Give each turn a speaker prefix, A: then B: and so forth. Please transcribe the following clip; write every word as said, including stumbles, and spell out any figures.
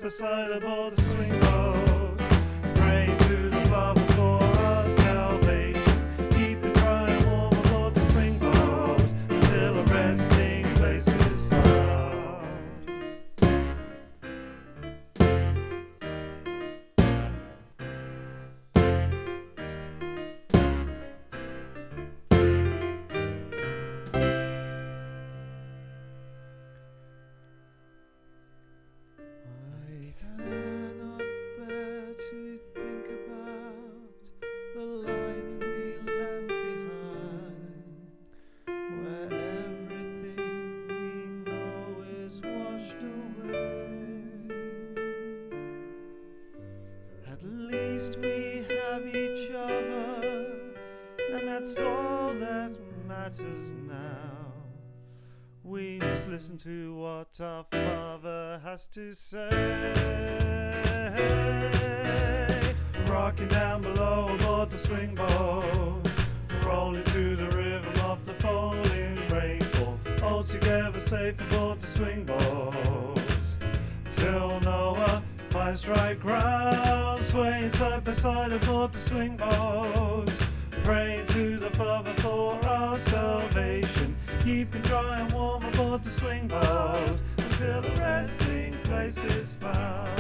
A: beside aboard the swing boat, praying to the Father for our salvation. Keep it dry and warm aboard the swing boat until a resting place is found. I cannot bear to think about the life we left behind, where everything we know is washed away. At least we have each other, and that's all that matters now. We must listen to what our Father has to say. Rocking down below aboard the swing boat, rolling to the rhythm of the falling rainfall, all together safe aboard the swing boat, till Noah finds dry ground, swaying side by side aboard the swing boat, praying to the Father for our salvation. Keeping dry and warm aboard the swing boat until the resting place is found.